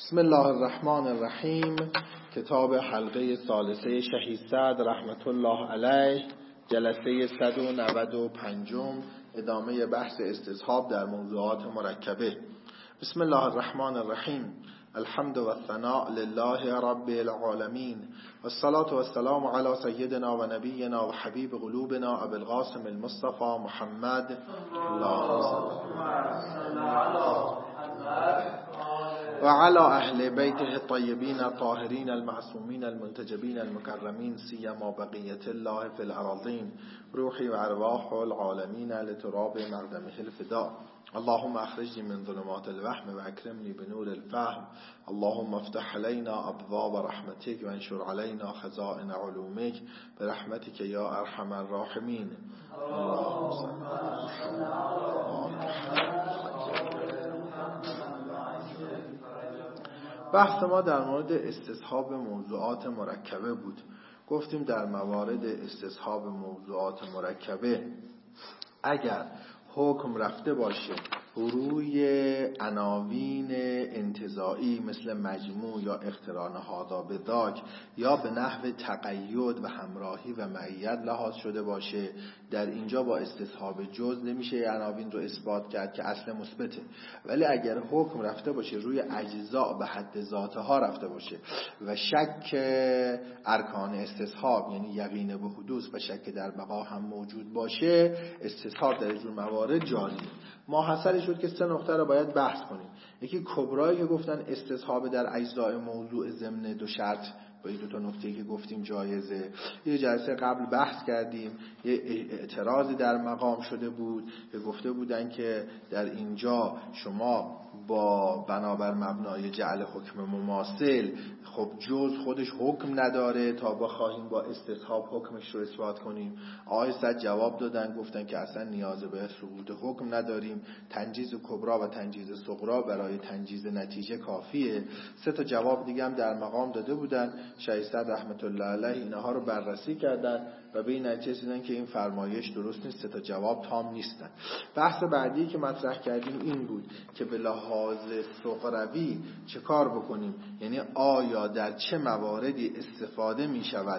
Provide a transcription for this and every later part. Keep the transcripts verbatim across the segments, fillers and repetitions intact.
بسم الله الرحمن الرحیم. کتاب حلقه ثالثه شهید سعد رحمت الله علیه، جلسه صد و نود و پنج، ادامه بحث استصحاب در موضوعات مرکبه. بسم الله الرحمن الرحیم. الحمد و الثناء لله رب العالمین و الصلاة و السلام علی سیدنا و نبینا و حبیب قلوبنا ابی القاسم المصطفى محمد. اللهم صل و علی اهل بیته الطیبین الطاهرین المعصومین المنتجبین المکرمین سیما بقیت الله فی الارضین روحی و ارواح العالمین لتراب مقدمه الفداء. اللهم اخرجني من ظلمات الوهم واكرمني بنور الفهم. اللهم افتح علينا ابواب رحمتك وانشر علينا خزائن علومك برحمتك يا ارحم الراحمين. اللهم صل بحث ما در مورد استصحاب موضوعات مرکبه بود. گفتیم در موارد استصحاب موضوعات مرکبه اگر حکم رفته باشه روی عناوین انتزاعی مثل مجموع یا اقتران هذا بذاک یا به نحو تقید و همراهی و معیت لحاظ شده باشه، در اینجا با استصحاب جز نمیشه عناوین رو اثبات کرد که اصل مثبته. ولی اگر حکم رفته باشه روی اجزاء به حد ذاتها رفته باشه و شک ارکان استصحاب یعنی یقین به حدوث و شک در بقا هم موجود باشه، استصحاب در اینجور موارد جاریه. ما حاصل شد که سه نقطه رو باید بحث کنیم. یکی کبرایی که گفتن استصحاب در اجزاء موضوع ضمن دو شرط، با این دو تا نکته که گفتیم جایزه. یه جلسه قبل بحث کردیم، یه اعتراضی در مقام شده بود که گفته بودن که در اینجا شما با بنابر مبنای جعل حکم مماثل، خب جز خودش حکم نداره تا بخواهیم با استصحاب حکمش رو اثبات کنیم. آقای صد جواب دادن، گفتن که اصلا نیاز به ثبوت حکم نداریم، تنجیز کبرا و تنجیز صغرا برای تنجیز نتیجه کافیه. سه تا جواب دیگه هم در مقام داده بودن. شهید سعد رحمت الله علیه اینها رو بررسی کردن و به این نتیجه رسیدن که این فرمایش درست نیست، سه تا جواب تام نیستن. بحث بعدی که مطرح کردیم این بود که به لحاظ صغروی چه کار بکنیم، یعنی آیا در چه مواردی استفاده می شود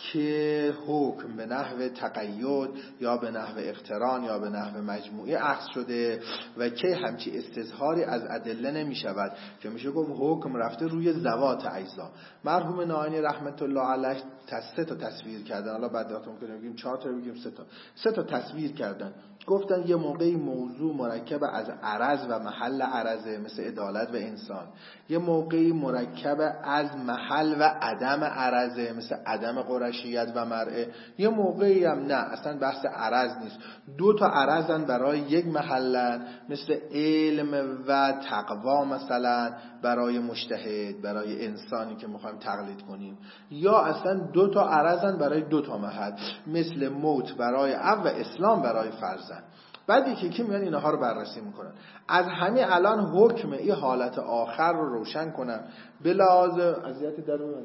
که حکم به نحو تقید یا به نحو اقتران یا به نحو مجموعی اخذ شده و که همچی استظهاری از ادله نمی شود که میشه گفت حکم رفته روی ذوات اجزا. مرحوم ناینی رحمت الله علیه سه تا تصویر کردن، حالا بعد وقت ممکنه بگیم چهار تا بگیم سه تا سه تا تصویر کردن. گفتن یه موقعی موضوع مرکب از عرض و محل عرضه مثل عدالت و انسان، یه موقعی مرکب از محل و عدم عرضه مثل عدم قرشیت و مرعه، یه موقعی هم نه اصلا بحث عرض نیست، دو تا عرضن برای یک محلن مثل علم و تقوا مثلا برای مجتهد، برای انسانی که میخوایم تقلید کنیم، یا اصلا دو تا عرضن برای دو تا محل مثل موت برای اب و اسلام برای فرزند. بعد یکی که میان اینها رو بررسی میکنن. از همین الان حکم این حالت آخر رو روشن کنم به لحاظ اذیتی در اون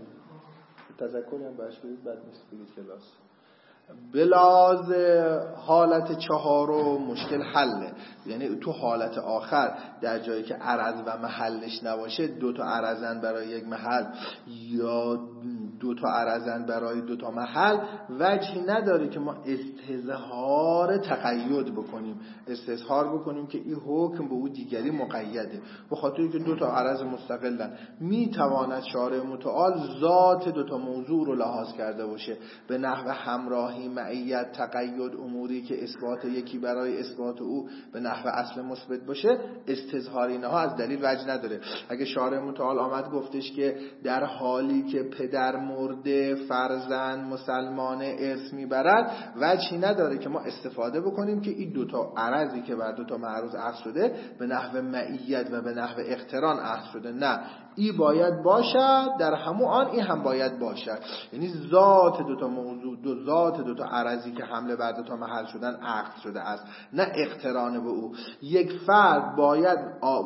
تذکری هم باش بدید، بعد نیست بگید کلاس. به لحاظ حالت چهارم مشکل حله، یعنی تو حالت آخر در جایی که عرض و محلش نباشه دو تا عرضن برای یک محل یا دو تا عرضن برای دو تا محل، وجهی نداره که ما استظهار تقید بکنیم، استظهار بکنیم که این حکم به او دیگری مقیده، به خاطری که دو تا عرض مستقلن. میتواند شارع متعال ذات دو تا موضوع رو لحاظ کرده باشه به نحو همراهی، معیت، تقید، اموری که اثبات یکی برای اثبات او به نحو اصل مثبت باشه. استظهار اینها از دلیل وجه نداره. اگه شارع متعال آمد گفتش که در حالی که پدر مرده فرزند مسلمان ارث میبرد، وجهی نداره که ما استفاده بکنیم که این دوتا عرضی که بر دوتا معروض اخذ شده به نحو معیت و به نحو اقتران اخذ شده. نه، این باید باشد در همون آن این هم باید باشد، یعنی ذات دوتا موضوع، دو ذات دوتا عرضی که حمله بر دوتا محل شدن اخذ شده است، نه اقتران به او. یک فرد باید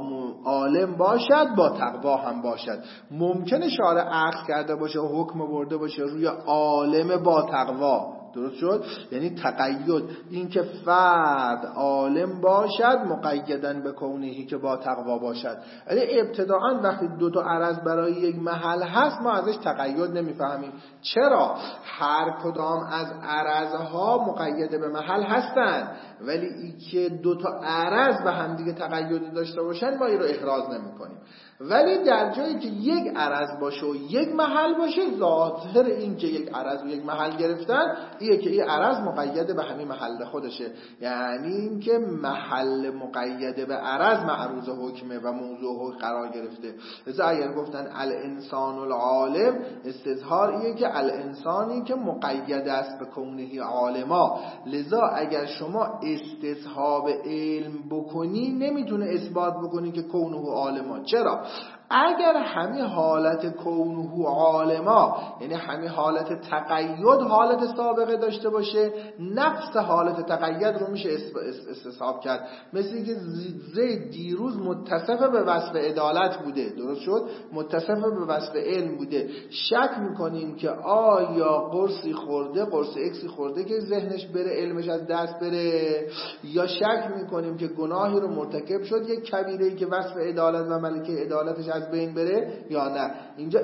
عالم باشد با تقوا هم باشد. ممکنه شارع اخذ کرده باشه و حکم برده باشه روی عالم با تقوا، درست شد؟ یعنی تقید، این که فرد عالم باشد مقیداً به کونهی که با تقوا باشد. یعنی ابتداعاً وقتی دو تا عرض برای یک محل هست ما ازش تقید نمیفهمیم. چرا؟ هر کدام از عرضها مقید به محل هستند، ولی ای که دو تا عرض به هم دیگه تقید داشته باشن ما این رو احراز نمی‌کنیم. ولی در جایی که یک عرض باشه و یک محل باشه، ظاهر این که یک عرض و یک محل گرفتن اینه که این عرض مقید به همین محل خودشه، یعنی این که محل مقید به عرض معروض حکمه و موضوع قرار گرفته. لذا اگر گفتن الانسان العالم، استظهار اینه که الانسانی که مقید است به کونه عالما. لذا اگر شما استصحاب علم بکنی نمیتونه اثبات بکنی که کونه عالما. چرا؟ اگر همین حالت کونه عالما، یعنی همین حالت تقید حالت سابقه داشته باشه، نفس حالت تقید رو میشه استصحاب کرد. مثل که زید دیروز متصف به وصف عدالت بوده، درست شد؟ متصف به وصف علم بوده. شک میکنیم که آیا قرصی خورده، قرص اکسی خورده که ذهنش بره، علمش از دست بره، یا شک میکنیم که گناهی رو مرتکب شد، یک کبیره‌ای که وصف عدالت و ملکه عدالتش از بین بره، یا نه. اینجا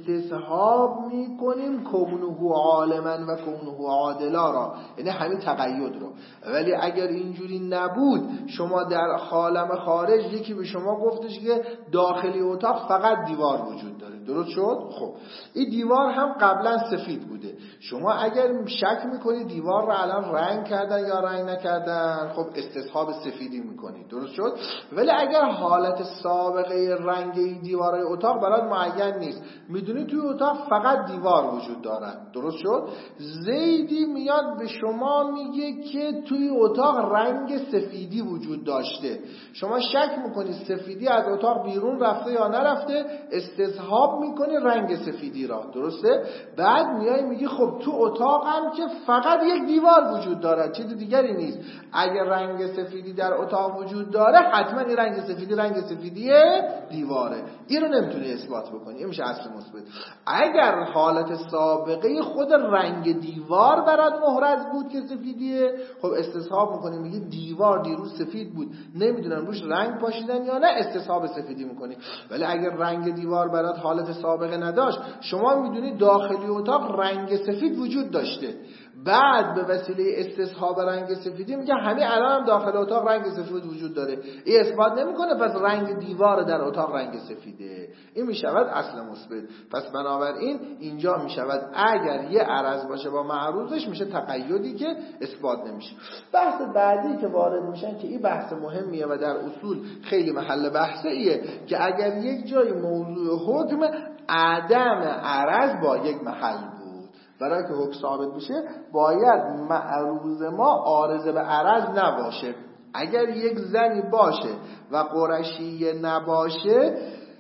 استصحاب میکنیم کونه عالما و کونه عادلا را، یعنی همین تقید رو. ولی اگر اینجوری نبود، شما در عالم خارج یکی به شما گفتش که داخلی اتاق فقط دیوار وجود داره، درست شد؟ خب این دیوار هم قبلا سفید بوده. شما اگر شک میکنی دیوار رو الان رنگ کردن یا رنگ نکردن، خب استصحاب سفیدی میکنی، درست شد؟ ولی اگر حالت سابقه رنگ دیوارهای اتاق برات معین نیست، میدونی توی اتاق فقط دیوار وجود دارد، درست شد؟ زیدی میاد به شما میگه که توی اتاق رنگ سفیدی وجود داشته، شما شک میکنی سفیدی از اتاق بیرون رفته یا نرفته، استصحاب میکنی رنگ سفیدی را، درسته؟ بعد میای میگی خب تو اتاقم که فقط یک دیوار وجود دارد، چیز دیگری نیست. اگر رنگ سفیدی در اتاق وجود داره، حتما این رنگ سفیدی رنگ سفیدیه دیواره. این رو نمیتونی اثبات بکنی، این میشه اصل مثبت. اگر حالت سابقه خود رنگ دیوار برات محرز بود که سفیدیه، خب استصحاب میکنی، میگی دیوار دیروز سفید بود، نمیدونم روش رنگ پاشیدن یا نه، استصحاب سفیدی میکنی. ولی اگر رنگ دیوار برات حالت سابقه نداشت، شما میدونی داخلی اتاق رنگ سفید وجود داشته، بعد به وسیله استصحاب رنگ سفیدی میگه همین الان هم داخل اتاق رنگ سفید وجود داره، این اثبات نمیکنه پس رنگ دیوار در اتاق رنگ سفیده. این میشود اصل مثبت. پس بنابراین اینجا میشود اگر یه عرض باشه با معروضش میشه تقیدی که اثبات نمیشه. بحث بعدی که وارد میشن که این بحث مهمیه و در اصول خیلی محل بحثه ایه که اگر یک جای موضوع حکم عدم عرض با یک محل بود، برای که حکم ثابت بشه باید معروض ما عارض به عرض نباشه. اگر یک زنی باشه و قرشی نباشه،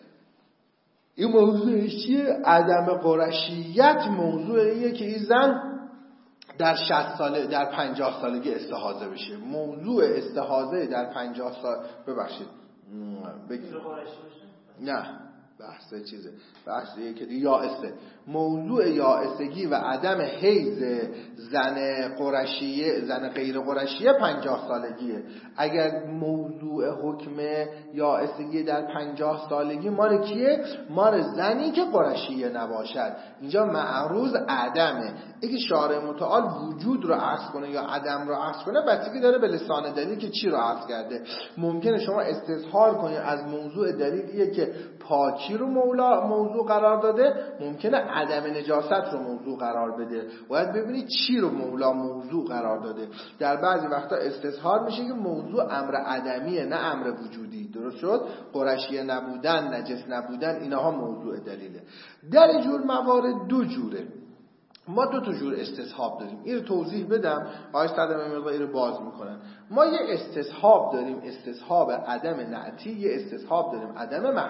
این موضوعش چیه؟ عدم قرشیت موضوعیه که این زن در شصت ساله در پنجاه سالگی استحاضه بشه. موضوع استحاضه در پنجاه سال ببخشید بگید نه بحث چیزه، بحثیه که یائسه. موضوع یائسگی و عدم حیض زن قرشیه، زن غیر قرشیه پنجاه سالگیه. اگر موضوع حکم یائسگی در پنجاه سالگی مال کیه؟ مال زنی که قرشیه نباشد. اینجا معروض عدمه. اینکه شارع متعال وجود رو عکس کنه یا عدم رو عکس کنه بستگی داره به لسان دلیل که چی رو عکس کرده. ممکنه شما استظهار کنید از موضوع دلیلیه که پاکی رو مولا موضوع قرار داده، ممکنه عدم نجاست رو موضوع قرار بده. باید ببینید چی رو مولا موضوع قرار داده. در بعضی وقتا استظهار میشه که موضوع امر عدمیه نه امر وجودی، درست شد؟ قرشیه نبودن، نجس نبودن، اینها موضوع دلیله. در این جور موارد دو جوره. ما دو تا جور استصحاب داریم. این رو توضیح بدم، آقای صدر مقداری رو باز میکنن. ما یه استصحاب داریم، استصحاب عدم نعتی، یه استصحاب داریم عدم محمولی.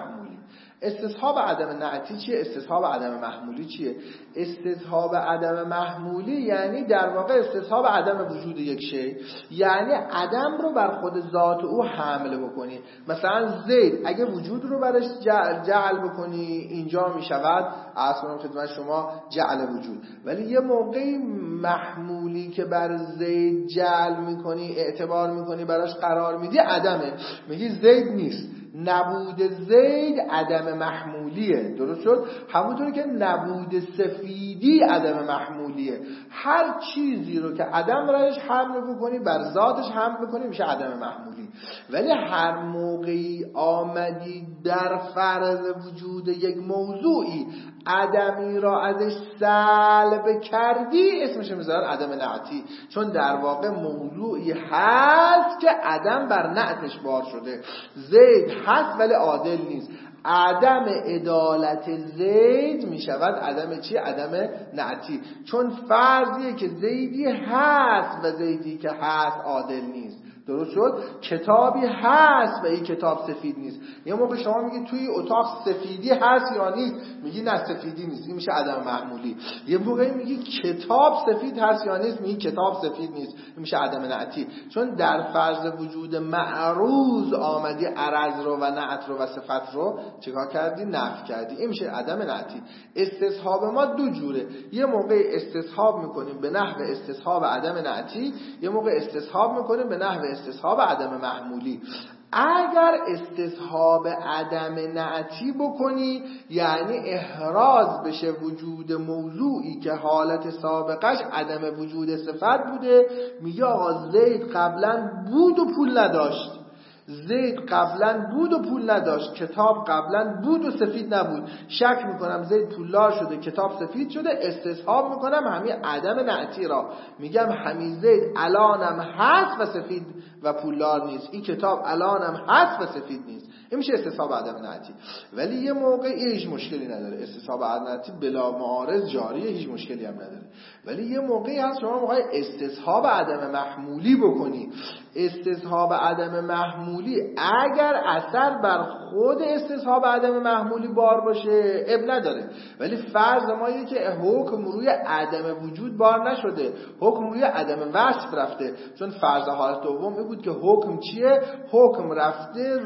استصحاب عدم نعتی چیه؟ استصحاب عدم محمولی چیه؟ استصحاب عدم محمولی یعنی در واقع استصحاب عدم وجود یک شی، یعنی عدم رو بر خود ذات او حمل بکنی. مثلا زید اگه وجود رو برش جعل, جعل بکنی اینجا می شود اصلا خدمت شما جعل وجود، ولی یه موقعی محمولی که بر زید جعل میکنی اعتبار میکنی براش قرار میدی عدمه، میگی زید نیست. نبود زید عدم محمولیه، درست شد؟ همونطوری که نبود سفیدی عدم محمولیه. هر چیزی رو که عدم رایش حمل بکنی بر ذاتش حمل بکنی میشه عدم محمولی. ولی هر موقعی آمدی در فرض وجود یک موضوعی عدمی را ازش سلب کردی اسمش میذارن عدم نعتی، چون در واقع موضوعی هست که عدم بر نعتش بار شده. زید هست ولی عادل نیست. عدم عدالت زید می شود عدم چی؟ عدم نعتی، چون فرضیه که زیدی هست و زیدی که هست عادل نیست. درست شد؟ کتابی هست و این کتاب سفید نیست. یه موقع شما میگی توی اتاق سفیدی هست یا نیست، میگی نه سفیدی نیست، این میشه عدم محمولی. یه موقعی میگی کتاب سفید هست یا نیست، میگی کتاب سفید نیست، این میشه عدم نعتی، چون در فرض وجود معروض آمدی عرض رو و نعت رو و صفت رو چیکار کردی؟ نفی کردی. این میشه عدم نعتی. استصحاب ما دو جوره، یه موقع استصحاب میکنیم به نحو استصحاب عدم نعتی، یه موقع استصحاب میکنیم به نحو استصحاب عدم محمولی. اگر استصحاب عدم نعتی بکنی یعنی احراز بشه وجود موضوعی که حالت سابقش عدم وجود صفت بوده. میگه آقا زید قبلا بود و پول نداشت، زید قبلا بود و پول نداشت، کتاب قبلا بود و سفید نبود. شک میکنم زید پولدار شده کتاب سفید شده، استصحاب میکنم همین عدم نعتی را، میگم همین زید الانم هست و سفید و پولدار نیست، این کتاب الانم هست و سفید نیست. این میشه استصحاب عدم نعتی. ولی یه موقع هیچ مشکلی نداره، استصحاب عدم نعتی بلا معارض جاریه، هیچ مشکلی هم نداره. ولی یه موقعی هست شما موقع استصحاب عدم محمولی بکنی. استصحاب عدم محمولی اگر اثر بر خود استصحاب عدم محمولی بار باشه اب نداره، ولی فرض ما اینه که حکم روی عدم وجود بار نشده، حکم روی عدم وصف رفته. چون فرض حالت دوم این بود که حکم چیه؟ حکم رفته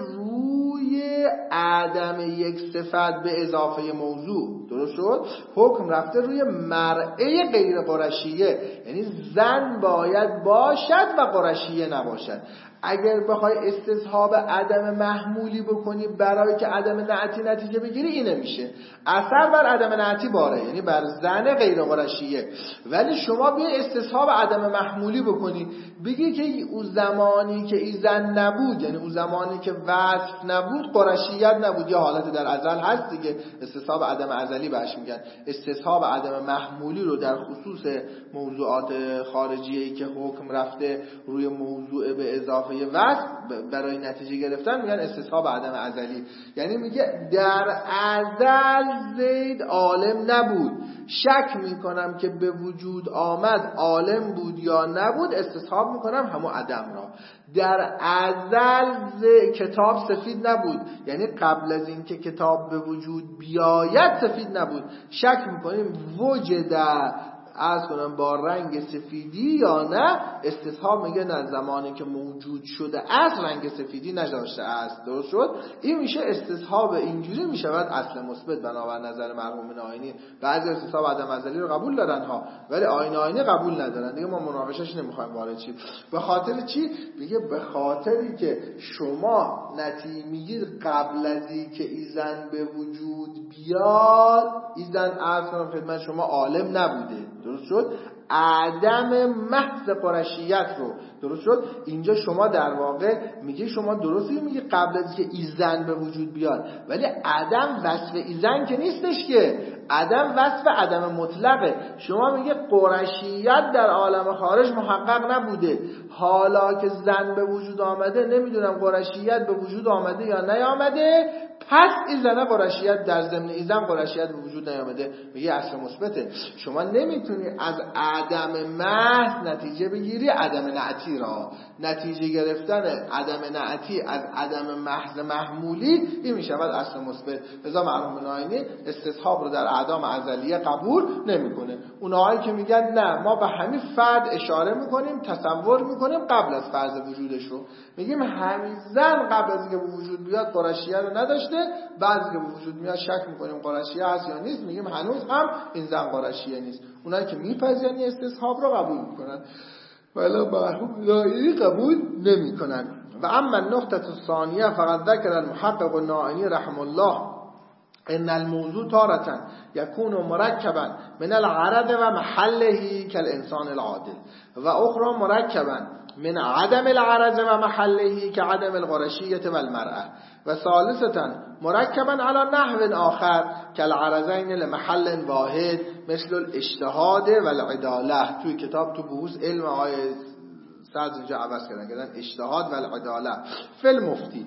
روی عدم یک صفت به اضافه موضوع، درست شد؟ حکم رفته روی مرعه غیر قرشیه، یعنی زن باید باشد و قرشیه نباشد. اگر بخوای استصحاب عدم محمولی بکنی برای که عدم نعتی نتیجه بگیری این نمیشه، اثر بر عدم نعتی باره، یعنی بر زن غیر قرشیه. ولی شما بیا استصحاب عدم محمولی بکنی بگی که او زمانی که این زن نبود، یعنی او زمانی که وصف نبود قرشیت نبود، یا حالت در ازل هست دیگه، استصحاب عدم ازلی بهش میگن. استصحاب عدم محمولی رو در خصوص موضوعات خارجیه‌ای که حکم رفته روی موضوع به اضافه وصف برای نتیجه گرفتن میگن استصحاب عدم ازلی. یعنی میگه در ازل زید عالم نبود، شک میکنم که به وجود آمد عالم بود یا نبود، استصحاب میکنم همون عدم را. در ازل کتاب سفید نبود، یعنی قبل از این که کتاب به وجود بیاید سفید نبود، شک میکنیم وجد از کنم با رنگ سفیدی یا نه، استصحاب میگه نه، زمانی که موجود شده از رنگ سفیدی نداشته است. درست شد؟ این میشه استصحاب اینجوری میشود اصل مثبت بنابر نظر مرحومین آینی. بعضی استصحاب عدم ازلی رو قبول دارن ها، ولی آیین آینی قبول ندارن دیگه، ما مناقشش نمیخوایم وارد شیم. به خاطر چی؟ میگه به خاطری که شما نتی میگید قبل از این که ایزن به وجود بیاد، ایزن عرض کنم خدمت شما عالم نبوده، درست شد؟ عدم محض قرشیت رو، درست شد؟ اینجا شما در واقع میگه شما درستی میگه قبل از که ایزن به وجود بیاد، ولی عدم وصف ایزن که نیستش که، عدم وصف عدم مطلقه. شما میگه قرشیت در عالم خارج محقق نبوده، حالا که زن به وجود آمده نمیدونم قرشیت به وجود آمده یا نیامده، پس این زنه قرشیت در ضمن این زن قرشیت به وجود نیامده. میگه اصل مثبته. شما نمیتونی از عدم محض نتیجه بگیری عدم نعتی را. نتیجه گرفتن عدم نعتی از عدم محض محمولی این میشود اصل مثبت. لذا مرحوم ناینی استصحاب رو در اعدام ازلیه قبول نمیکنه. اونهایی که میگن نه ما به همین فرد اشاره میکنیم، تصور میکنیم قبل از فرض وجودش رو، میگیم همین زن قبل از اینکه به وجود بیاد قرشیه رو نداشته، بعد که به وجود میاد شک میکنیم قرشیه هست یا نیست، میگیم هنوز هم این زن قرشیه نیست. اونایی که میپذیرن استصحاب رو قبول میکنن ولی مرحوم ناینی قبول نمیکنن. و اما النقطه الثانیه فقط ذکر المحقق الناینی رحمه الله ان الموضوع تارة يكون مركبا من العرض و محله كالانسان العادل و اخرى مركبا من عدم العرض و محله كعدم القرشية والمرأة و ثالثة مركبا على نحو آخر كالعرضين لمحل واحد مثل الاجتهاد والعدالة. توی کتاب تو بحوث علم آیه سرز اینجا عوض کردن کردن اجتهاد و العداله فی المفتی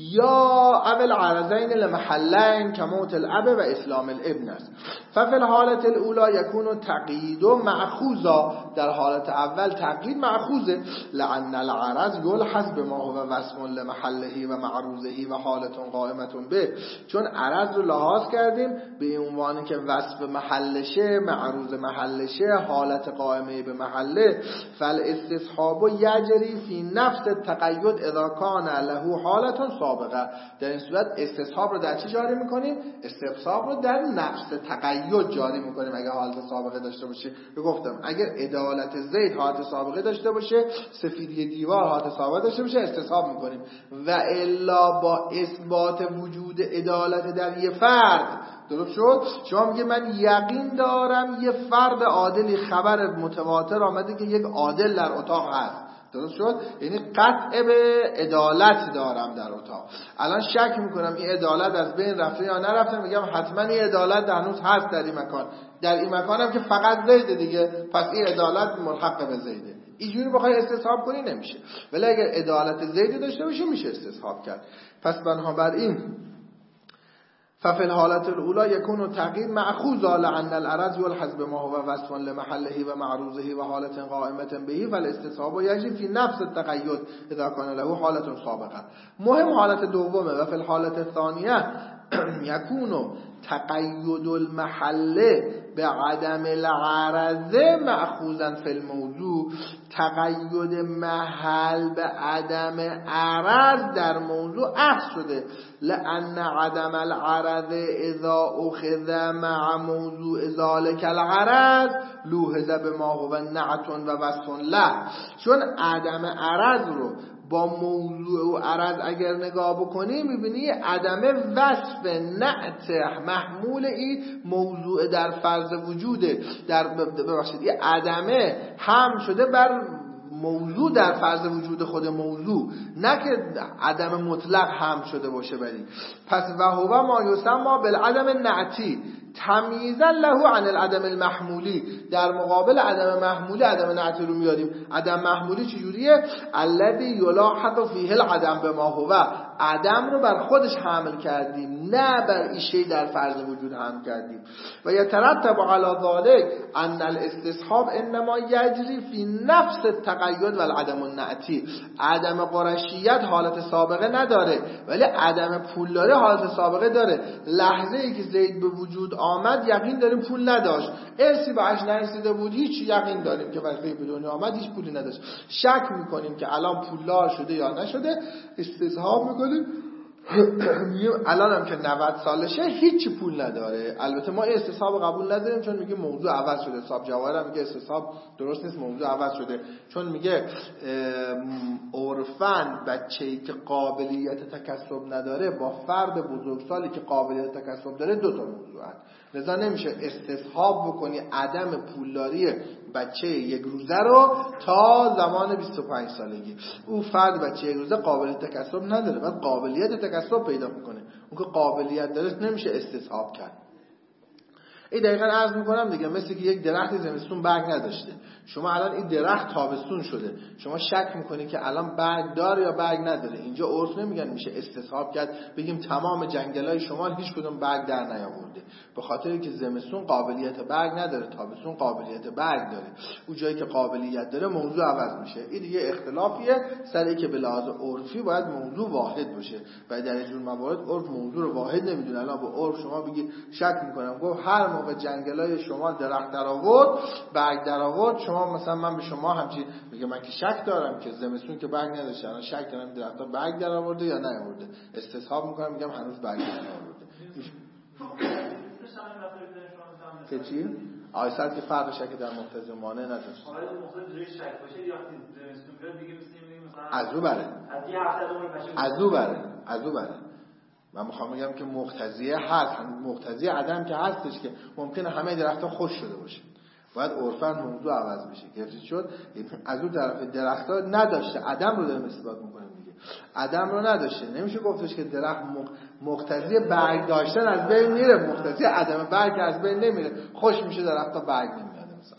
یا اول عرضین لمحلین کموت الاب و اسلام الابن است. ففی الحالت الاولا یکون تقیید و معخوضا، در حالت اول تقیید معخوضه، لان العرض یلحظ بما هو وصف لمحله و معروضه و حالت قائمه به، چون عرض رو لحاظ کردیم به عنوانی که وصف محلشه، معروض محلشه، حالت قائمه به محله. فالاستصحاب یجری فی نفس التقید اذا کان له حالت سابقه. در این صورت استصحاب رو در چی جاری میکنیم؟ استصحاب رو در نفس تقید جاری میکنیم اگر حالت سابقه داشته باشه. رو گفتم اگر عدالت زید حالت سابقه داشته باشه، سفیدی دیوار حالت سابقه داشته باشه، استصحاب میکنیم. و الا با اثبات وجود عدالت در یه فرد، درست شد؟ شما میگه من یقین دارم یه فرد عادلی، خبر متواتر آمده که یک عادل در اتاق هست، درست شد؟ یعنی قطع به عدالت دارم در اتاق. الان شک میکنم این عدالت از بین رفته یا نرفته، میگم حتما این عدالت هنوز هست در این مکان، در این مکان هم که فقط زیده دیگه، پس این عدالت ملحق به زیده. اینجوری بخوای استصحاب کنی نمیشه، ولی اگر عدالت زیده داشته باشه میشه استصحاب کرد. پس بنابراین ففي الحالة الأولى يكون تقييد مأخوذا لأن العرض يلحظ بما هو وصف لمحله ومعروضه وحالة قائمة به، فالاستصحاب يجب في نفس التقيد إذا كان له حالة سابقة. مهم حالة دومه. و في الحالة الثانية يكون تقيد المحل بعدم العرض مأخوذا في الموضوع. تقید محل به عدم عرض در موضوع اخذ شده، لأن عدم العرض اذا اخذ مع موضوع ذلك العرض لوحظ بما هو نعت و وصف له. چون عدم عرض رو با موضوع و عرض اگر نگاه بکنی میبینی عدم وصف نعت محمول این موضوع در فرض وجوده، در ببخشید این عدمه هم شده بر موضوع در فرض وجود خود موضوع، نه که عدم مطلق هم شده باشه بری. پس و هو ما یسمى بالعدم نعتی تمییزا له عن العدم المحمولی. در مقابل عدم محمولی عدم نعتی رو میاریم. عدم محمولی چجوریه؟ الذی یلاحظ فیه العدم بما هو، عدم رو بر خودش حمل کردیم نه بر این شی در فرض وجود حمل کردیم. و یترتب علی ذلک ان الاستصحاب انما یجری فی نفس التقید و العدم النعتی. عدم قرشیت حالت سابقه نداره ولی عدم پولداری حالت سابقه داره. لحظه ای که زید به وجود آمد یقین داریم پول نداشت، ارسی باش نرسیده بود، هیچ یقین داریم که وقتی به دنیا آمد هیچ پولی نداشت. شک میکنیم که الان پولدار شده یا نشده، استصحاب میکنیم الان هم که نود سالشه هیچ پول نداره. البته ما استصحاب قبول نداریم چون میگه موضوع عوض شده. صاحب جواهر هم میگه استصحاب درست نیست، موضوع عوض شده، چون میگه عرفاً بچه‌ای که قابلیت تکسب نداره با فرد بزرگسالی که قابلیت تکسب داره دو تا موضوع هست. لذا نمیشه استصحاب بکنی عدم پولداری بچه یک روزه رو تا زمان بیست و پنج سالگی. او فرد بچه یک روزه قابلیت تکسب نداره، بعد قابلیت تکسب پیدا میکنه. اون که قابلیت داره نمیشه استصحاب کرد. این دقیقاً عرض میکنم دیگه، مثل که یک درخت زمستون برگ نداشته، شما الان این درخت تابستون شده، شما شک میکنید که الان برگ داره یا برگ نداره. اینجا عرف نمیگن میشه استصحاب کرد بگیم تمام جنگلای شمال هیچ کدوم برگ در نیاورده، به خاطری که زمستون قابلیت برگ نداره، تابستون قابلیت برگ داره. اون جایی که قابلیت داره موضوع عوض میشه. این دیگه اختلافیه سری که به لحاظ عرفی باید موضوع واحد باشه و در اینجور موارد عرف موضوع رو واحد نمیدونه. الان به عرف شما بگید شک میکنم، گفت هر موقع جنگلای شمال درخت در آورد برگ در آورد، شما مثلا من به شما همچین میگه من که شک دارم که زمستون که برگ نداشته، الان شک دارم درخت‌ها برگ در آورده یا نیاورده، استصحاب میکنم میگم هنوز برگ در آورده. که چی؟ آیسد که فرق شک در مقتضی مانع نداشت. آره مقتضی شک باشه یا زمستون بیاد دیگه مثلا از او بره. از یه هفته دوم از او بره. از او بره. من میخوام بگم که مقتضیه هست، مقتضی عدم که هستش که ممکنه همه درخت‌ها خوش شده باشه. باید عرفاً موضوع عوض بشه. گرفته شد؟ از اون طرف درخت‌ها نداشته، عدم رو داریم اثبات می‌کنیم دیگه. عدم رو نداشته. نمیشه گفتش که درخت مقتضی برگ داشتن از بین میره، مقتضی عدم برگ از بین نمیره. خوش میشه درخت‌ها برگ نمیاد مثلا.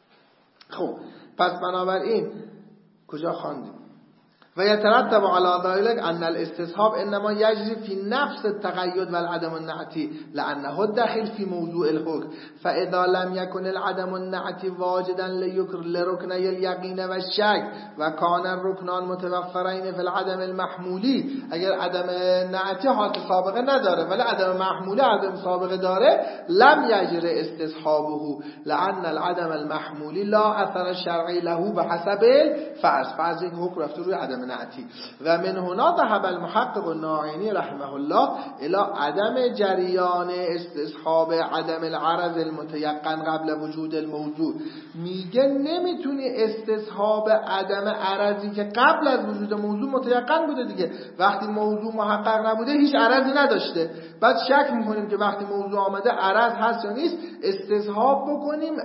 خب پس بنابراین کجا خواندیم؟ و یترتب علی ذلك ان الاستصحاب انما یجری فی نفس التقید والعدم النعتی لانه داخل فی موضوع الحكم فاذا لم يكن العدم النعتی واجدا لركني اليقین والشك وكان الركنان متوفرین فی العدم المحمولی، اگر عدم نعتی حالت سابقه نداره ولی عدم محمولی عدم سابقه داره، لم یجری استصحابه لان العدم المحمولی لا اثر شرعی له بحسب فرض. فرض یک حکم رفته روی عدم نعتی و من هنا ذهب المحقق الناعینی رحمه الله الى عدم جریان استصحاب عدم العرض المتيقن قبل وجود الموضوع. میگه نمیتونی استصحاب عدم عرضی که قبل از وجود موضوع متيقن بوده دیگه، وقتی موضوع محقق نبوده هیچ عرضی نداشته، بعد شک میکنیم که وقتی موضوع آمده عرض هست یا نیست، استصحاب بکنیم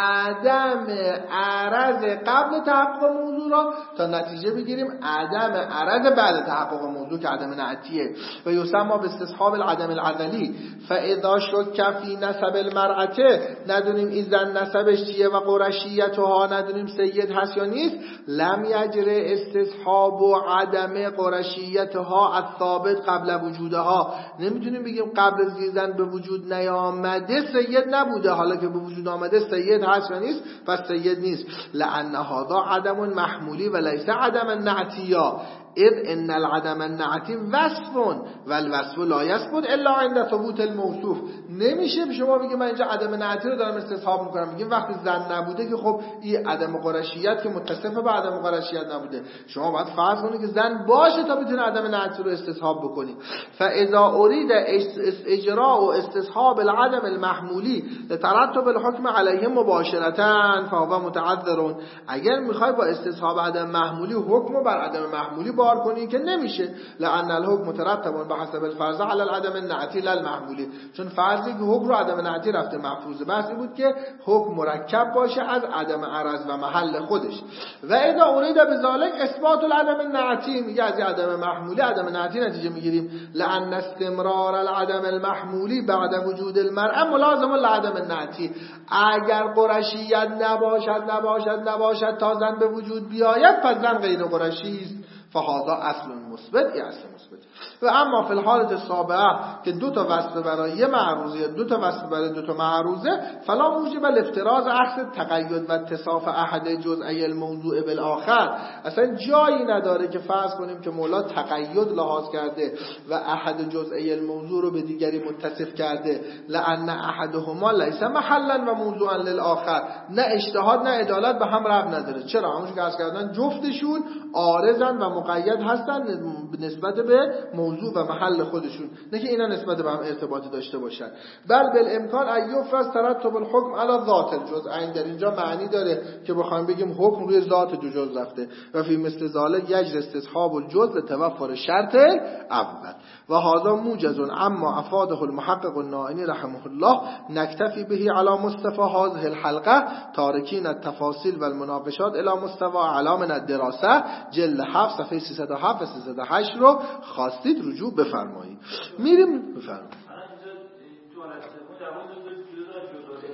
عدم عرض قبل تحقق موضوع را تا نتیجه بگیریم عدم عرض بعد تحقق موضوع که عدم نعتیه. و یسمى به استصحاب العدم العدلی. فاذا شک فی نسب المرأته، ندونیم این زن نسبش چیه و قرشیتها، ندونیم سید هست یا نیست، لم یجری استصحاب و عدم قرشیتها الثابت قبل وجودها. نمیتونیم بگیم قبل از زن به وجود نیامده سید نبوده، حالا که به وجود آمده سید هست یا نیست، پس سید نیست. لان هذا عدم محمولی و لیس عدم نعتیا، اذ ان العدم النعتی وصف والوصف لا يثبت الا عند ثبوت الموصوف. نمیشه شما بگید من اینجا عدم نعتی رو دارم استصحاب میکنم، میگیم وقتی زن نبوده که خب این عدم قرشیت که متصف به عدم قرشیت نبوده، شما باید فرض کنید که زن باشه تا بتونه عدم نعتی رو استصحاب بکنید. فاذا اريد اجراء و استصحاب العدم المحمولی لترتب الحكم عليه مباشرة فهو متعذر. اگر میخوای با استصحاب عدم محمولی حکم بر عدم محمولی بار کنی که نمیشه، لان الحكم مترتب بحسب الفرض على العدم النعتی لا المحمولی، چون فرضی که حکم رو عدم نعتی رفته مفروض بحثی بود که حکم مرکب باشه از عدم عرض و محل خودش. و اذا اريد بذلك اثبات العدم النعتی، میگه از عدم محمولی عدم نعتی نتیجه میگیریم، لان استمرار العدم المحمولی بعد وجود المرأة ملازم لعدم النعتی. اگر قرشیت نباشد نباشد نباشد تا زن به وجود بیاید، پس زن غیر قرشی است. فهذا اصل مثبت، این اصل مثبت. و اما فی الحالت سابقه که دو تا وصف برای یه معروضه، دو تا وصف برای دو تا معروضه، فلا موجب الافتراض اخذ تقید و اتصاف احد جزئی الموضوع بالاخر. اصلا جایی نداره که فرض کنیم که مولا تقید لحاظ کرده و احد جزئی الموضوع رو به دیگری متصف کرده، لان احدهما لیس محلا و موضوعا للاخر. نه اجتهاد نه عدالت به هم ربط نداره. چرا؟ همونش که عرض کردن جفتشون عارضن و مقید هستن نسبت به موضوع و محل خودشون، نه که اینا نسبت به هم ارتباطی داشته باشن. بل بالامکان ایفرض ترتب الحكم على ذات الجزء. در اینجا معنی داره که بخوایم بگیم حکم روی ذات دو جزء رفته. و فی مثل ذلك یجری استصحاب الجزء لتوفر شرط اول و هذا موجز. اما افاده المحقق الناعینی رحمه الله نکتفی به علی مصطفى هذه الحلقه تارکین التفاصیل و المناقشات الی مستوى اعلی من الدراسه جلد هفت صفحه سیصد و هفت و سیصد و هشت رو خواستید رجوع بفرمایید. میریم بفرمایید.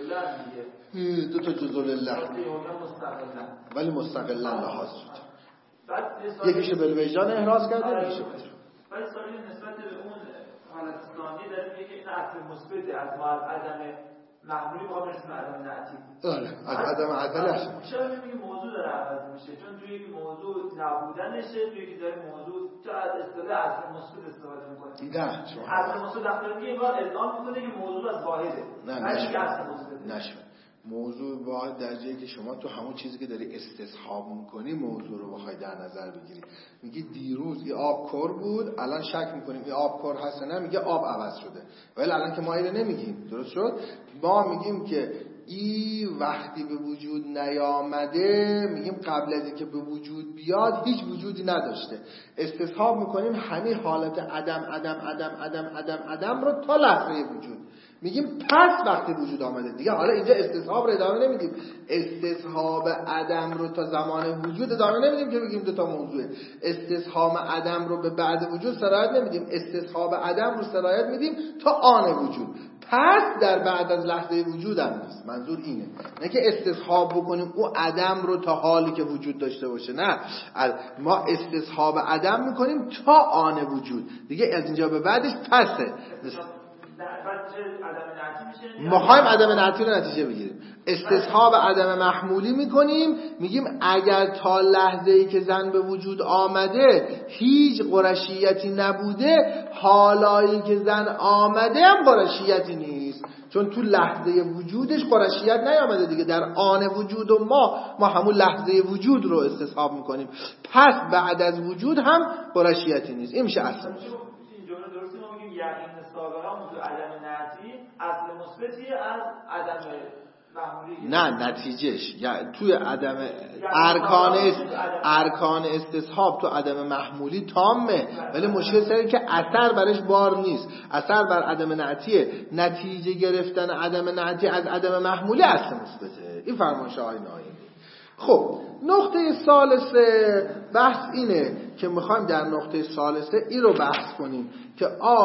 میگه دو تا جزء الله مستقلا ولی مستقلا لحاظ شد. بعد یکیشو بالوجدان احراز کرده یکیشو ولی سوالی نسبت به اون حالت ثانیه داره میگه که این اصل مثبت از ما عدم معمولی میخوام نشون عدم نعتی. آره از عدم عدالت. چرا میگه موضوع داره عوض میشه؟ چون توی یک موضوع نبودنشه، توی یک داره موضوع تو از اصطلاح اصل مثبت استفاده میکنه. نه شما اصل مثبت داخل میگه انگار الزام میکنه که موضوع از واحده. نه نه اصل مثبت. نشد. موضوع واحد در جایی که شما تو همون چیزی که داری استصحاب میکنی موضوع رو بخوای در نظر بگیری. میگی دیروز این آب کر بود، الان شک میکنیم این آب کر هست نه، میگه آب عوض شده. ولی الان که ما اینو نمیگیم، درست شد؟ ما میگیم که این وقتی به وجود نیامده، میگیم قبل از اینکه به وجود بیاد هیچ وجودی نداشته. استصحاب میکنیم همین حالت عدم عدم عدم عدم عدم عدم رو تا لحظه وجود. میگیم پس وقتی وجود آمده دیگه. حالا اینجا استصحاب رو ادامه نمیدیم، استصحاب عدم رو تا زمان وجود ادامه نمیدیم که بگیم دو تا موضوعه. استصحاب عدم رو به بعد وجود سرایت نمیدیم، استصحاب عدم رو سرایت میدیم تا آن وجود. پس در بعد از لحظه وجود هم نیست. منظور اینه، نه که استصحاب بکنیم او عدم رو تا حالی که وجود داشته باشه، نه، ما استصحاب عدم میکنیم تا آن وجود دیگه. از اینجا به بعدش پسه. ما خواهیم عدم نعتی رو نتیجه بگیریم. استصحاب عدم محمولی میکنیم، میگیم اگر تا لحظه ای که زن به وجود آمده هیچ قرشیتی نبوده، حالایی که زن آمده هم قرشیتی نیست، چون تو لحظه وجودش قرشیت نیامده دیگه. در آن وجود و ما ما همون لحظه وجود رو استصحاب میکنیم، پس بعد از وجود هم قرشیتی نیست. این میشه اصلا یقین سابقه موضوع عدم نعتی اصل مثبتیه از عدم محمولی. نه نتیجهش یعنی توی عدم ارکان ارکان استصحاب تو عدم محمولی تامه، ولی مشکل سره که اثر برش بار نیست. اثر بر عدم نعتیه. نتیجه گرفتن عدم نعتی از عدم محمولی اصل مثبته. این فرمایش آیین آیین. خب نقطه ثالثه بحث اینه که میخوایم در نقطه ثالثه این رو بحث کنیم که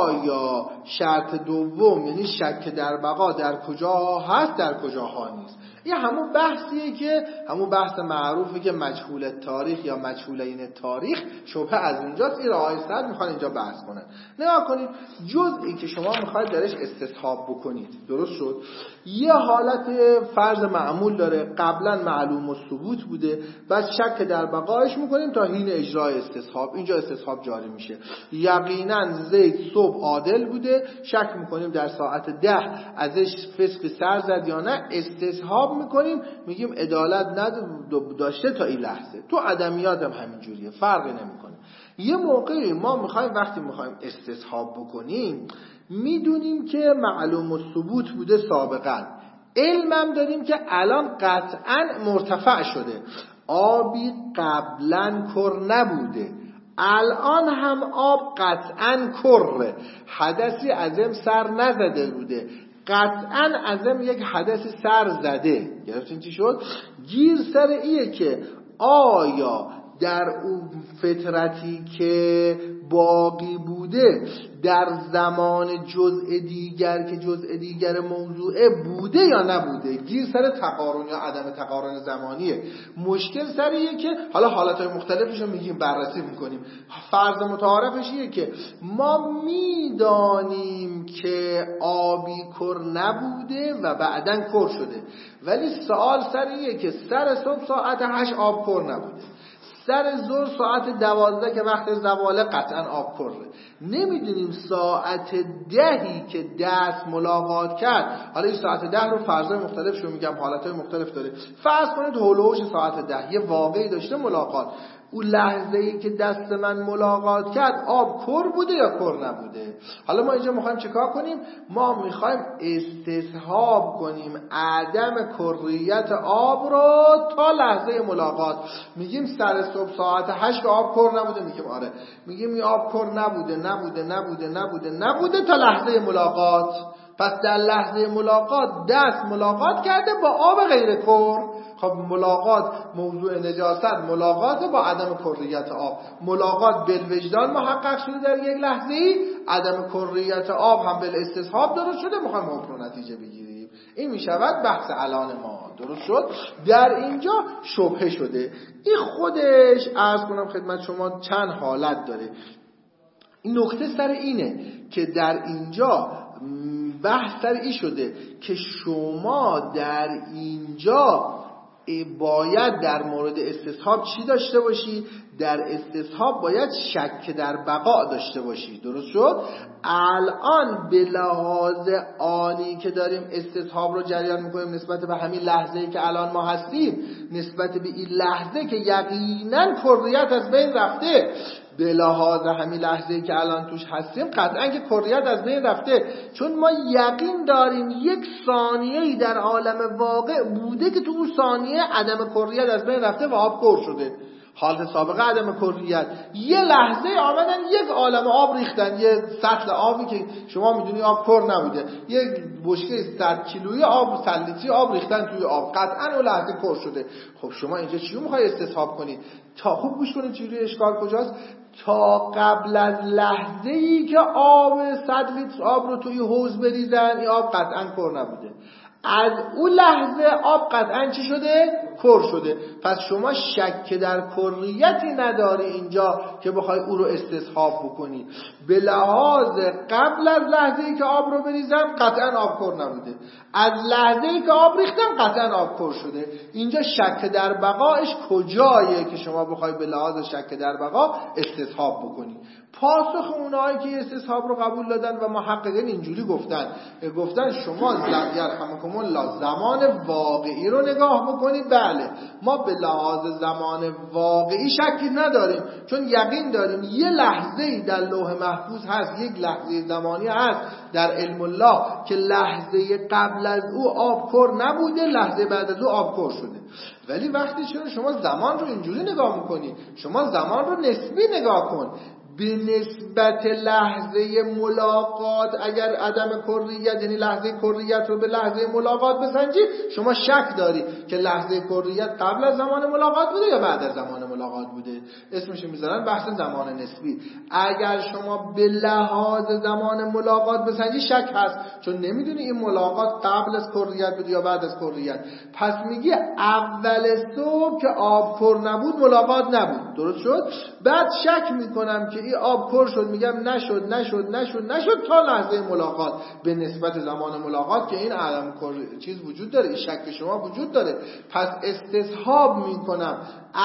آیا شرط دوم یعنی شک در بقا در کجا هست در کجاها نیست. این همون بحثیه که همون بحث معروفی که مجهول تاریخ یا مجهولین تاریخ شبهه از اونجاست. این راه صد میخوان اینجا بحث کنن. نگاه کنید، جزئی که شما میخواید درش استصحاب بکنید، درست شد، یه حالت فرض معمول داره، قبلا معلوم و ثبوت بوده، بعد شک در بقایش میکنیم تا حین اجرای استصحاب. اینجا استصحاب جاری میشه. یقینا زید صبح عادل بوده، شک میکنیم در ساعت ده ازش فسقی سر زد یا نه، استصحاب میکنیم، میگیم عدالت نداشته تا این لحظه. تو عدمیات هم همین جوریه، فرقی نمیکنه. یه موقعی ما میخوایم وقتی میخوایم استصحاب بکنیم میدونیم که معلوم و ثبوت بوده سابقا، علمم داریم که الان قطعا مرتفع شده، آبی قبلا کر نبوده، الان هم آب قطعا کره، حدثی ازم سر نزده بوده، قطعا ازم یک حدثی سر زده. گرفتین چی شد؟ گیر سر ایه که آیا در اون فترتی که باقی بوده در زمان جزء دیگر که جزء دیگر موضوعه بوده یا نبوده. گیر سر تقارن یا عدم تقارن زمانیه. مشکل سریه که حالا حالتهای مختلفش رو میگیم بررسی میکنیم. فرض متعارفش اینه که ما میدانیم که آبی کر نبوده و بعدن کر شده، ولی سوال سریه که سر صبح ساعت هشت آب کر نبوده، سر ظهر ساعت دوازده که وقت زواله قطعا آب کره. نمیدونیم ساعت دهی که دست ملاقات کرد، حالا این ساعت ده رو فرضای مختلف شو میگم، حالتهای مختلف داره، فرض کنید هولوش ساعت ده یه واقعی داشته ملاقات، اون لحظه ای که دست من ملاقات کرد آب کر بوده یا کر نبوده. حالا ما اینجا میخوایم چیکار کنیم؟ ما میخوایم استصحاب کنیم عدم کریت آب رو تا لحظه ملاقات. میگیم سر صبح ساعت هشت آب کر نبوده، میگیم آره، میگیم این آب کر نبوده نبوده نبوده نبوده نبوده تا لحظه ملاقات. پس در لحظه ملاقات دست ملاقات کرده با آب غیر کر. خب ملاقات موضوع نجاست، ملاقات با عدم کریت آب، ملاقات بالوجدان محقق شده در یک لحظه ای، عدم کریت آب هم بالاستصحاب درست شده، میخوایم حکم رو نتیجه بگیریم. این میشود بحث الان ما. درست شد؟ در اینجا شبهه شده. این خودش عرض کنم خدمت شما چند حالت داره. این نکته سر اینه که در اینجا بحث سر این شده که شما در اینجا باید در مورد استصحاب چی داشته باشی؟ در استصحاب باید شک در بقا داشته باشی. درست شد؟ الان به لحاظ آنی که داریم استصحاب رو جریان میکنیم نسبت به همین لحظه‌ای که الان ما هستیم، نسبت به این لحظه که یقینا کلیت از بین رفته، به لحاظ همین لحظه‌ای که الان توش هستیم قطعا که کلیت از بین رفته، چون ما یقین داریم یک ثانیه‌ای در عالم واقع بوده که تو اون ثانیه عدم کلیت از بین رفته و آب پر شده. حالت سابقه عدم کلیت، یه لحظه آمدن یک عالم آب ریختن، یه سطل آبی که شما میدونی آب پر نبوده، یک بشکه صد کیلویی آب سلیتری آب ریختن توی آب، قطعا اون لحظه پر شده. خب شما اینجا چی میخوای استصحاب کنی؟ تا خوب گوش کنید چجوری اشکال کجاست؟ تا قبل از لحظه‌ای که آب صد لیتر آب رو توی حوض بریزن این آب قطعا پر نبوده. از اون لحظه آب قطعا چی شده؟ پر شده. پس شما شک در کلیتی نداری اینجا که بخوای او رو استصحاب بکنی. به لحاظ قبل از لحظه‌ای که آب رو بریزم قطعا آب پر نبوده، از لحظه‌ای که آب ریختم قطعا آب پر شده. اینجا شک در بقایش کجایه که شما بخوای به لحاظ شک در بقا استصحاب بکنی؟ پاسخ اونایی که استصحاب رو قبول دادن و محققین اینجوری گفتن، گفتن شما یرحمکم الله زمان واقعی رو نگاه بکنید. بله ما به لحاظ زمان واقعی شکی نداریم، چون یقین داریم یه لحظه‌ای در لوح محفوظ هست، یک لحظه زمانی هست در علم الله که لحظه قبل از او آب پر نبوده، لحظه بعد از او آب پر شده. ولی وقتی چرا شما زمان رو اینجوری نگاه میکنی؟ شما زمان رو نسبی نگاه کن. به نسبت لحظه ملاقات اگر عدم کلیت، یعنی لحظه کلیت رو به لحظه ملاقات بسنجی، شما شک داری که لحظه کلیت قبل از زمان ملاقات بوده یا بعد از زمان ملاقات بوده. اسمش میذارن بحث زمان نسبی. اگر شما به لحاظ زمان ملاقات بسنجی شک هست، چون نمیدونی این ملاقات قبل از کلیت بوده یا بعد از کلیت. پس میگی اول صبح که آب پر نبود ملاقات نبود. درست شد؟ بعد شک میکنم که این آب پر شد، میگم نشد نشد نشد نشد تا لحظه ملاقات به نسبت زمان ملاقات که این عدم چیز وجود داره، این شک شما وجود داره. پس استصحاب میکنم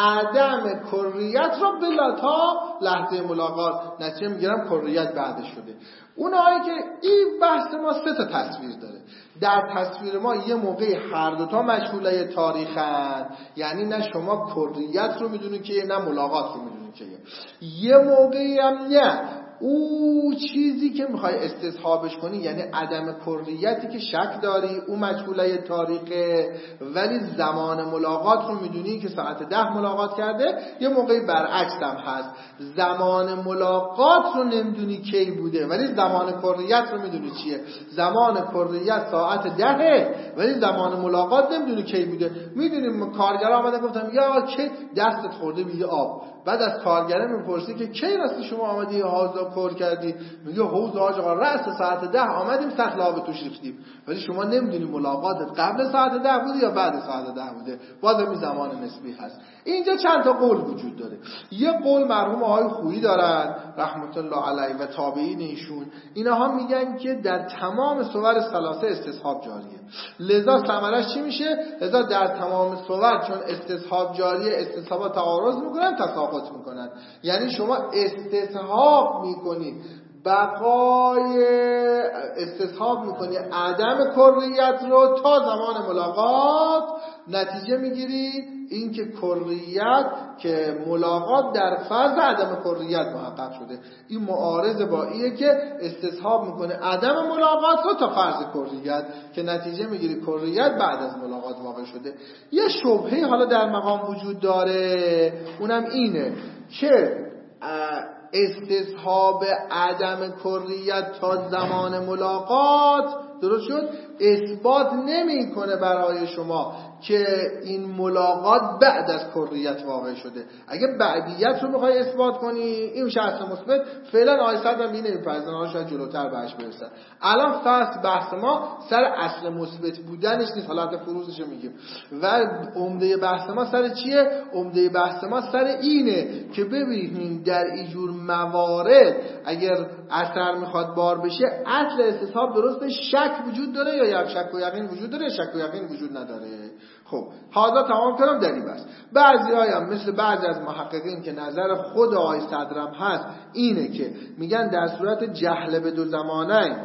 عدم کلیت را بلا تا لحظه ملاقات، نتیجه میگیرم کلیت بعدش شده. اونایی که این بحث ما سه تا تصویر داره. در تصویر ما یه موقعی هر دوتا مشغوله تاریخن، یعنی نه شما کلیت رو میدونی که نه ملاقات رو میدونی که یه موقعی هم نه او چیزی که میخوای استصحابش کنی، یعنی عدم کلیتی که شک داری او مجهوله تاریخه، ولی زمان ملاقات رو میدونی که ساعت ده ملاقات کرده. یه موقعی برعکس هم هست، زمان ملاقات رو نمیدونی کی بوده ولی زمان کلیت رو میدونی چیه. زمان کلیت ساعت دهه ولی زمان ملاقات نمیدونی کی بوده. میدونیم کارگر آمده گفتم یا کی دستت خورده به آب، بعد از کارگره میپرسی که کی راستی شما آمدی حوض پر کردی، میگه حوض آقا رأس ساعت ده آمدیم سطل آب توش ریختیم، ولی شما نمیدونی ملاقاتت قبل ساعت ده بوده یا بعد ساعت ده بوده. بازم این زمان نسبی هست. اینجا چند تا قول وجود داره. یه قول مرحوم آقای خویی دارن رحمت الله علیه و تابعین ایشون، اینها میگن که در تمام صور ثلاثه استصحاب جاریه. لذا ثمرش چی میشه؟ لذا در تمام صور چون استصحاب جاریه، استصحاب تعارض میکنن، تساقط میکنن. یعنی شما استصحاب میکنی بقای استصحاب میکنی عدم کلیت رو تا زمان ملاقات، نتیجه میگیری این که کلیت که ملاقات در فرض عدم کلیت محقق شده. این معارض با ایه که استصحاب میکنه عدم ملاقات رو تا فرض کلیت که نتیجه میگیری کلیت بعد از ملاقات واقع شده. یه شبهه حالا در مقام وجود داره، اونم اینه که استصحاب عدم کلیت تا زمان ملاقات درست شد؟ اثبات نمیکنه برای شما که این ملاقات بعد از کریت واقع شده. اگه بعدیت رو میخوای اثبات کنی این میشه اصل مثبت. فعلا آیه صد هم اینه میپرزن، حالا شاید جلوتر بهش برسن. الان فصل بحث ما سر اصل مثبت بودنش نیست، حالت فروزش میگیم. و عمده بحث ما سر چیه؟ عمده بحث ما سر اینه که ببینیم در اینجور موارد اگر اثر میخواد بار بشه، اصل استصحاب درسته، شک وجود داره یا یک شک و یقین وجود داره، شک و یقین وجود نداره. خب حالا تمام کردم در این بحث. بعضی هم مثل بعضی از محققین که نظر خود آقای صدرم هست اینه که میگن در صورت جهل به دو زمانه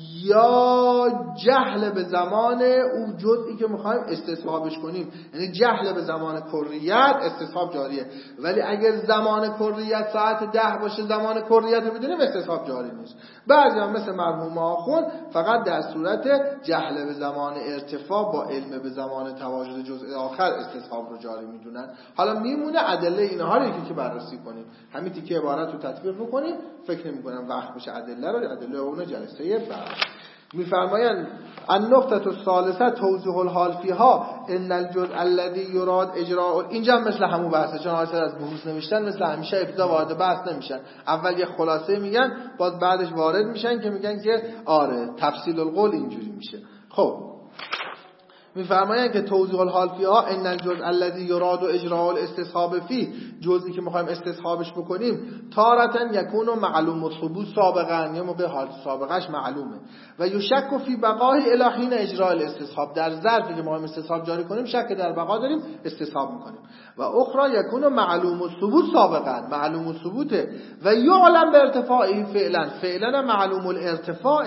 یا جهل به زمان او جزئی که میخوایم استصحابش کنیم، یعنی جهل به زمان کریت استصحاب جاریه، ولی اگر زمان کریت ساعت ده باشه زمان کریت رو بدونیم استصحاب جاری نیست. بعضی هم مثل مرحوم آخوند فقط در صورت جهل به زمان ارتفاع با علم به زمان تواجد جزء آخر استصحاب رو جاری میدونن. حالا میمونه ادله اینها رو یکی که بررسی کنیم، همین تیکه عبارت رو تطبیق بکنیم. فکر نمی کنم وقت بشه ادله رو ادله اون جلسه بعد. میفرمایند النقطه الثالثه توضیح الحال فیها ان الجزء الذي يراد اجراء. اینجا مثل همون بحثه، چون حاصل از بحوث نوشتن مثل همیشه ابتدا وارد بحث نمیشن، اول یه خلاصه میگن باز بعدش وارد میشن که میگن که آره تفصیل القول اینجوری میشه. خب میفرمایند که توضیح الحال فیها ان الجزء الذي يراد اجراء الاستصحاب فيه، جزئی که میخوایم استصحابش بکنیم تارتن یکون معلوم الثبوت سابقا، یه موقع حالت سابقش معلومه، و یشک فی بقای الی حین اجراء الاستصحاب، در ظرفی که میخوایم استصحاب جاری کنیم شک در بقا داریم استصحاب میکنیم. و اخرى یکون معلوم الثبوت سابقا، معلوم الثبوت و یعلم به ارتفاعه فعلا، فعلا معلوم الارتفاع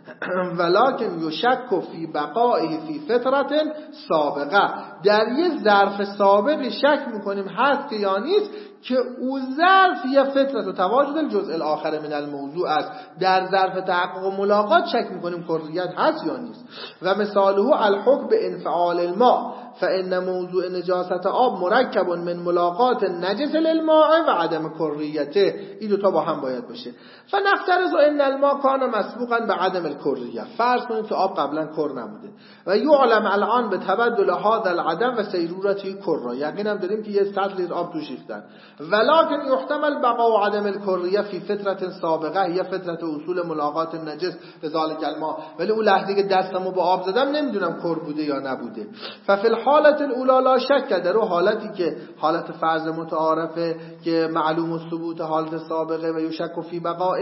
ولکن یشک فی بقائه فی فترة سابقه، در یه ظرف سابق شک میکنیم هست که یا نیست که او ظرف یا فترة و تواجد الجزء الاخر من الموضوع است. در ظرف تحقق و ملاقات شک میکنیم کریت هست یا نیست. و مثاله الحکم به انفعال الماء فان موضوع نجاست آب مرکب من ملاقات نجس للماء و عدم کریته. این دو تا با هم باید باشه. فنفترض ان الماء کان مسبوقا به عدم الکریه، فرض کنید که آب قبلا کر نبوده و یعلم الان به تبدل هذا العدم و سیرورته کر، یقینا داریم که یه صد لیتر آب توش ریختن، ولکن یحتمل بقاء و عدم الکریه فی فترة سابقه یا فترة اصول ملاقات النجس لذلك الماء، ولی اون لحظه که دستمو با آب زدم نمیدونم کر بوده یا نبوده. ففي الحالت الاولى لا شک، در اون حالتی که حالت فرض متعارفه که معلوم الثبوت حالت سابقه و یشک فی بقائه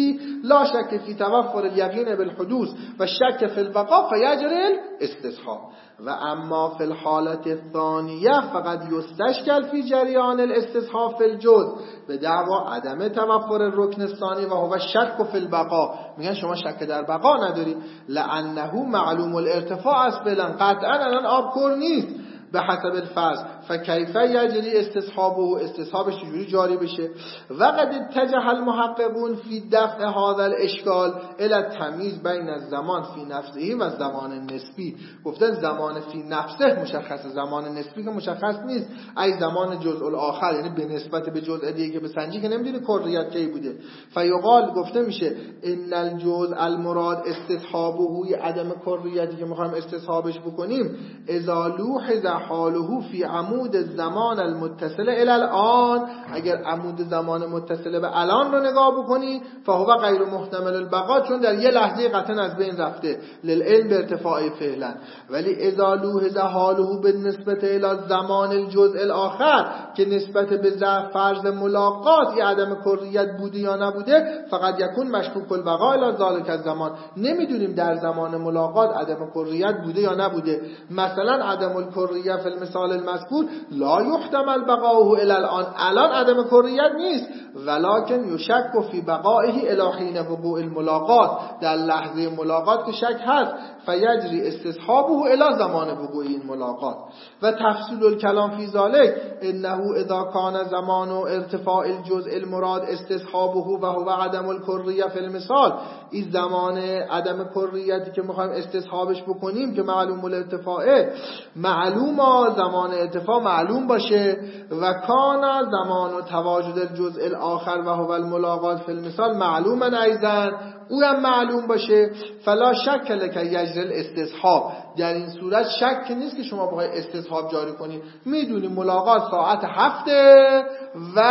لا شک فی توفر الیقین بالحدوث و شک فی البقاء فیجری الاستصحاب. و اما فی الحالت الثانیه فقط یستشکل فی جریان الاستصحاب فی الجزء به دعوا عدم توفر الرکن الثانی و هو شک فی البقاء. میگن شما شک در بقا نداری لانه معلوم الارتفاع است، فعلا قطعا الان آب کر نیست به حسب الفرض، فکیف یجری استصحابه، استصحابش چجوری جاری بشه. و قد اتجه المحققون فی دفع هذا الاشکال الی التمییز بین الزمان فی نفسه و زمان نسبی. گفتن زمان فی نفسه مشخصه، زمان نسبی که مشخص نیست، ای زمان جزء الاخر یعنی به نسبت به جزء دیگه که به سنجی که نمیدونی کریت کی بوده. فیقال گفته میشه ان الجزء المراد استصحابه، عدم کریتی که میخوایم استصحابش بکنیم، اذا لوحظ حاله فی عمود زمان المتصل الی الان، اگر عمود زمان متصل به الان رو نگاه بکنی فهو غیر محتمل البقاء، چون در یه لحظه قطعا از بین رفته للعلم به ارتفاع فعلا. ولی اذا لوحظ حاله بالنسبه الی زمان الجزء الاخر، که نسبت به فرض ملاقات یا عدم کریت بوده یا نبوده، فقط یکون مشکوک البقاء الی ذلک الزمان، نمیدونیم در زمان ملاقات عدم کریت بوده یا نبوده. مثلا عدم الکریت فی المثال المذکور لا یحتمل بقاؤه الی الان، الان عدم کریت نیست، ولکن یشک فی بقائه الی حین وقوع الملاقات، در لحظه ملاقات که شک هست، فیجری استصحابه الی زمان وقوع این ملاقات. و تفصیل الکلام فی ذلک انه اذا کان زمان ارتفاع الجزء المراد استصحابه و هو عدم الکریه فی المثال، این زمان عدم کریتی که میخوایم استصحابش بکنیم که معلوم الارتفاعه، معلوم زمان ارتفاع معلوم باشه، و کان زمان تواجد الجزء الاخر و هو الملاقات فی المثال معلوما ایضا، او هم معلوم باشه. فلا شک لک یجری الاستصحاب، در این صورت شک نیست که شما بخواید استصحاب جاری کنید. میدونی ملاقات ساعت هفته و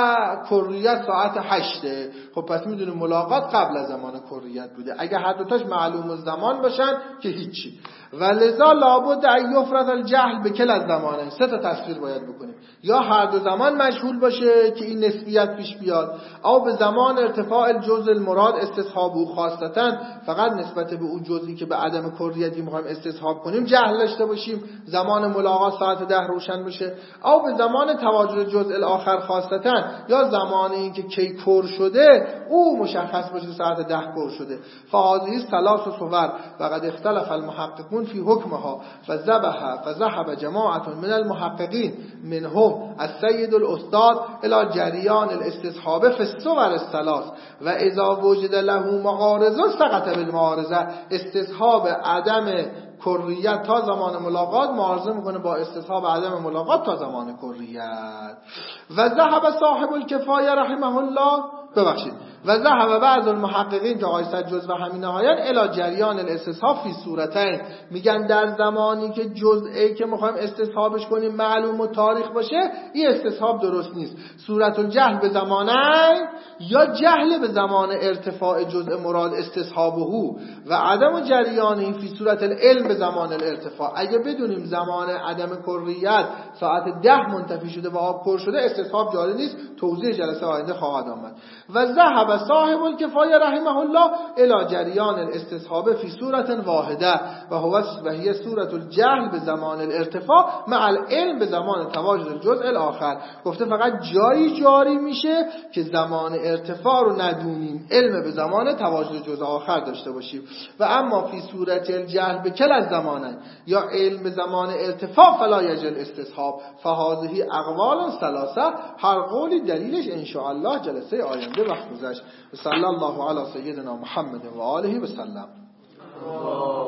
کریت ساعت هشته، خب پس میدونی ملاقات قبل از زمان کریت بوده. اگه هر دوتاش معلوم الزمان باشن که هیچی. و لذا لابد ان یفرض الجهل بکل الزمانین، سه تا تفسیر باید بکنیم. یا هر دو زمان مجهول باشه که این نسبیت پیش بیاد، او به زمان ارتفاع الجزء المراد استصحابه خاصتا، فقط نسبت به اون جزئی که به عدم کریتی میخوایم استصحاب کنیم جهل داشته باشیم، زمان ملاقات ساعت ده روشن بشه. او به زمان تواجد جزء الاخر خاصتا، یا زمان این که کی کر شده او مشخص باشه ساعت ده کر شده. فهذه ثلاث صور وقد اختلف المحققون في حكمها فذبح فذهب جماعة من المحققين منهم السيد الأستاذ إلى جريان الاستصحاب في الصور الثلاث و اذا وجد له معارض سقط بالمعارضه. استصحاب عدم کریت تا زمان ملاقات معارضه میکنه با استصحاب عدم ملاقات تا زمان کریت. و ذهب صاحب الکفایه رحمه الله ببخشید و ذهب بعض المحققین که آقای سجز و همین نهایت الی جریان الاستصحاب فی صورتین، میگن در زمانی که جزئی که میخوایم استصحابش کنیم معلوم و تاریخ باشه این استصحاب درست نیست. صورت الجهل به زمانه یا جهل به زمان ارتفاع جزء مراد استصحابه و عدم جریان این فی صورت العلم به زمان الارتفاع. اگه بدونیم زمان عدم کریت ساعت ده منتفی شده و آب پر شده استصحاب جاری نیست. توضیح جلسه آینده خواهد آمد. و ذهب صاحب الکفایه رحمه الله الی جریان الاستصحاب فی صورت واحده و هو و هي صورت الجهل به زمان الارتفاع مع العلم به زمان تواجد الجزء الاخر. گفته فقط جایی جاری میشه که زمان ارتفاع رو ندونیم، علم به زمان تواجد جزء آخر داشته باشیم. و اما فی صورت الجهل به کل از زمانه یا علم به زمان ارتفاع فلا یجل استصحاب. فهذه اقوال ثلاثه، هر قولی دلیلش ان شاء الله جلسه آینده وقت گذشت. صلی الله علی سیدنا محمد و آله و سلم.